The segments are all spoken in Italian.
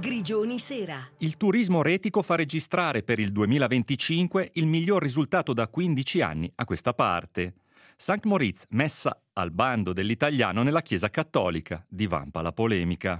Grigioni Sera. Il turismo retico fa registrare per il 2025 il miglior risultato da 15 anni a questa parte. St. Moritz messa al bando dell'italiano nella Chiesa Cattolica, divampa la polemica.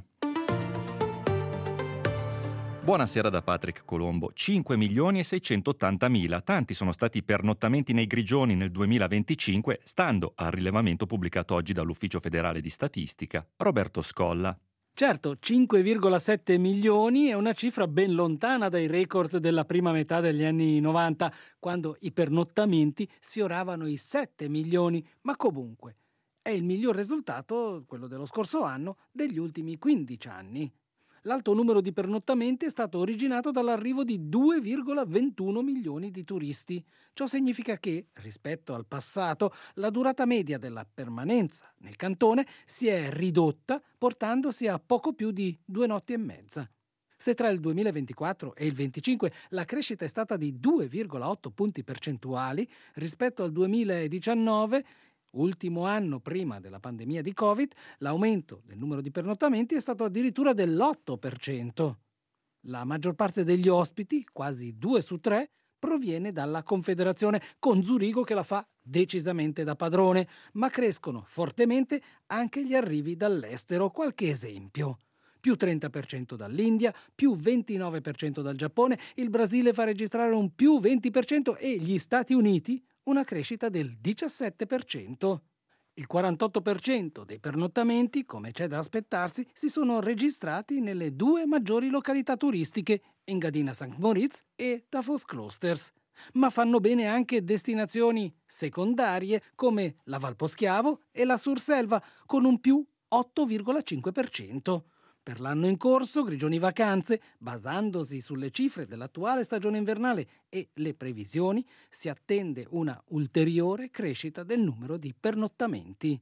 Buonasera da Patrick Colombo. 5.680.000. Tanti sono stati i pernottamenti nei Grigioni nel 2025, stando al rilevamento pubblicato oggi dall'Ufficio Federale di Statistica. Roberto Scolla. Certo, 5,7 milioni è una cifra ben lontana dai record della prima metà degli anni 90, quando i pernottamenti sfioravano i 7 milioni, ma comunque è il miglior risultato, quello dello scorso anno, degli ultimi 15 anni. L'alto numero di pernottamenti è stato originato dall'arrivo di 2,21 milioni di turisti. Ciò significa che, rispetto al passato, la durata media della permanenza nel cantone si è ridotta, portandosi a poco più di 2 notti e mezza. Se tra il 2024 e il 2025 la crescita è stata di 2,8 punti percentuali rispetto al 2019, ultimo anno prima della pandemia di Covid, l'aumento del numero di pernottamenti è stato addirittura dell'8%. La maggior parte degli ospiti, quasi 2 su 3, proviene dalla Confederazione, con Zurigo che la fa decisamente da padrone, ma crescono fortemente anche gli arrivi dall'estero. Qualche esempio: più 30% dall'India, più 29% dal Giappone, il Brasile fa registrare un più 20% e gli Stati Uniti una crescita del 17%. Il 48% dei pernottamenti, come c'è da aspettarsi, si sono registrati nelle 2 maggiori località turistiche, Engadina St. Moritz e Tafos Klosters. Ma fanno bene anche destinazioni secondarie come la Val Poschiavo e la Surselva, con un più 8,5%. Per l'anno in corso, Grigioni Vacanze, basandosi sulle cifre dell'attuale stagione invernale e le previsioni, si attende una ulteriore crescita del numero di pernottamenti.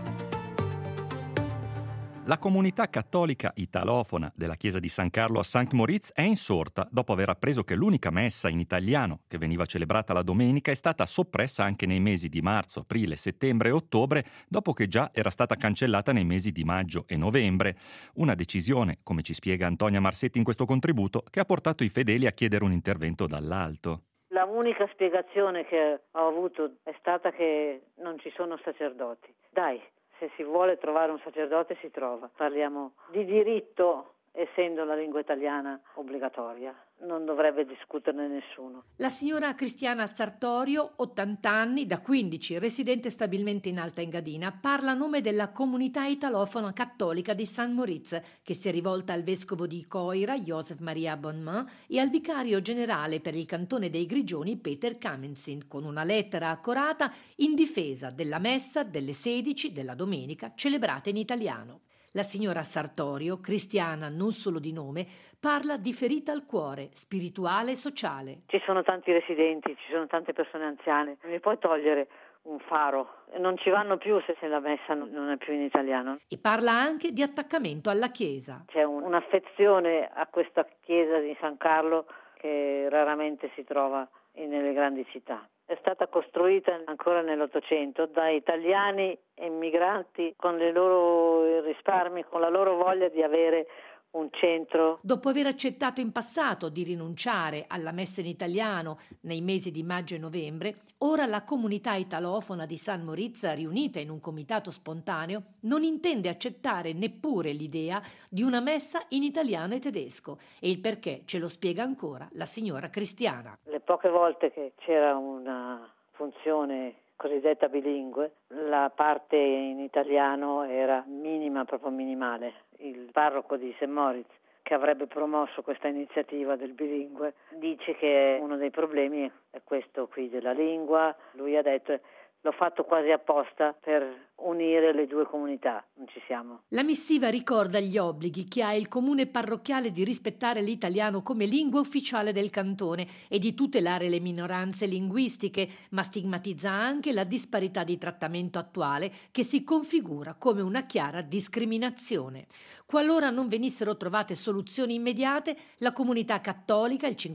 La comunità cattolica italofona della chiesa di San Carlo a St. Moritz è insorta dopo aver appreso che l'unica messa in italiano che veniva celebrata la domenica è stata soppressa anche nei mesi di marzo, aprile, settembre e ottobre, dopo che già era stata cancellata nei mesi di maggio e novembre. Una decisione, come ci spiega Antonia Marsetti in questo contributo, che ha portato i fedeli a chiedere un intervento dall'alto. La unica spiegazione che ho avuto è stata che non ci sono sacerdoti. Dai, se si vuole trovare un sacerdote si trova. Parliamo di diritto, essendo la lingua italiana obbligatoria. Non dovrebbe discuterne nessuno. La signora Cristiana Sartorio, 80 anni, da 15, residente stabilmente in Alta Engadina, parla a nome della comunità italofona cattolica di St. Moritz, che si è rivolta al vescovo di Coira, Joseph Maria Bonmain, e al vicario generale per il cantone dei Grigioni, Peter Kamensin, con una lettera accorata in difesa della messa delle 16 della domenica, celebrata in italiano. La signora Sartorio, cristiana non solo di nome, parla di ferita al cuore, spirituale e sociale. Ci sono tanti residenti, ci sono tante persone anziane. Mi puoi togliere un faro? Non ci vanno più se la messa non è più in italiano. E parla anche di attaccamento alla chiesa. C'è un'affezione a questa chiesa di San Carlo che raramente si trova nelle grandi città. È stata costruita ancora nell'Ottocento da italiani immigranti con i loro risparmi, con la loro voglia di avere un centro. Dopo aver accettato in passato di rinunciare alla messa in italiano nei mesi di maggio e novembre, ora la comunità italofona di St. Moritz, riunita in un comitato spontaneo, non intende accettare neppure l'idea di una messa in italiano e tedesco, e il perché ce lo spiega ancora la signora Cristiana. Le poche volte che c'era una funzione cosiddetta bilingue, la parte in italiano era minima, proprio minimale. Il parroco di St. Moritz, che avrebbe promosso questa iniziativa del bilingue, dice che uno dei problemi è questo qui della lingua. Lui ha detto: l'ho fatto quasi apposta per unire le 2 comunità, non ci siamo. La missiva ricorda gli obblighi che ha il comune parrocchiale di rispettare l'italiano come lingua ufficiale del cantone e di tutelare le minoranze linguistiche, ma stigmatizza anche la disparità di trattamento attuale che si configura come una chiara discriminazione. Qualora non venissero trovate soluzioni immediate, la comunità cattolica, il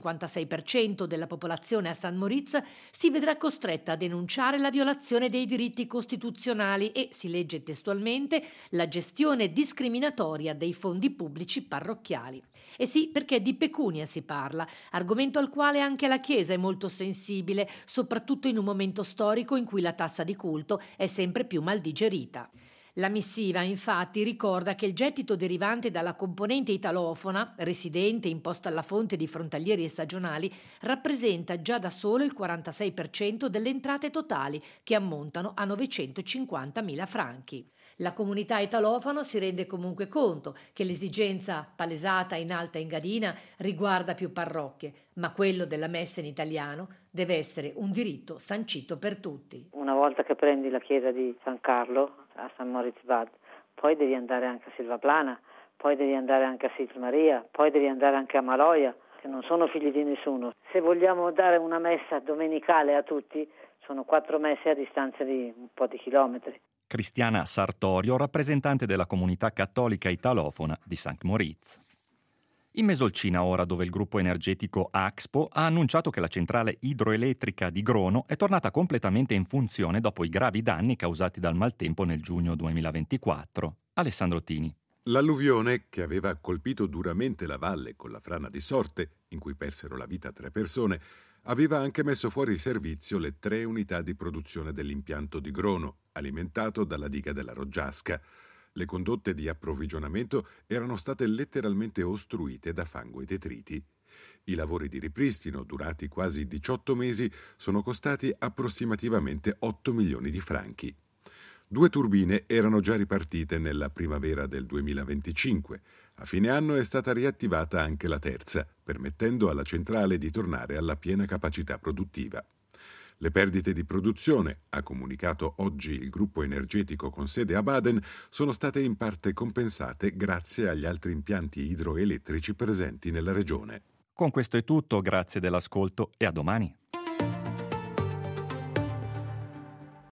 56% della popolazione a St. Moritz, si vedrà costretta a denunciare la violazione dei diritti costituzionali e, si legge testualmente, la gestione discriminatoria dei fondi pubblici parrocchiali. E sì, perché di pecunia si parla, argomento al quale anche la Chiesa è molto sensibile, soprattutto in un momento storico in cui la tassa di culto è sempre più mal digerita. La missiva, infatti, ricorda che il gettito derivante dalla componente italofona, residente imposta alla fonte di frontalieri e stagionali, rappresenta già da solo il 46% delle entrate totali, che ammontano a 950.000 franchi. La comunità italofona si rende comunque conto che l'esigenza palesata in Alta Engadina riguarda più parrocchie, ma quello della messa in italiano deve essere un diritto sancito per tutti. Una volta che prendi la chiesa di San Carlo a San Moritz Bad, poi devi andare anche a Silvaplana, poi devi andare anche a Sils Maria, poi devi andare anche a Maloia, che non sono figli di nessuno. Se vogliamo dare una messa domenicale a tutti, sono 4 messe a distanza di un po' di chilometri. Cristiana Sartorio, rappresentante della comunità cattolica italofona di St. Moritz. In Mesolcina ora, dove il gruppo energetico Axpo ha annunciato che la centrale idroelettrica di Grono è tornata completamente in funzione dopo i gravi danni causati dal maltempo nel giugno 2024. Alessandro Tini. L'alluvione, che aveva colpito duramente la valle con la frana di Sorte, in cui persero la vita 3 persone, aveva anche messo fuori servizio le 3 unità di produzione dell'impianto di Grono, alimentato dalla diga della Roggiasca. Le condotte di approvvigionamento erano state letteralmente ostruite da fango e detriti. I lavori di ripristino, durati quasi 18 mesi, sono costati approssimativamente 8 milioni di franchi. 2 turbine erano già ripartite nella primavera del 2025. A fine anno è stata riattivata anche la terza, permettendo alla centrale di tornare alla piena capacità produttiva. Le perdite di produzione, ha comunicato oggi il gruppo energetico con sede a Baden, sono state in parte compensate grazie agli altri impianti idroelettrici presenti nella regione. Con questo è tutto, grazie dell'ascolto e a domani.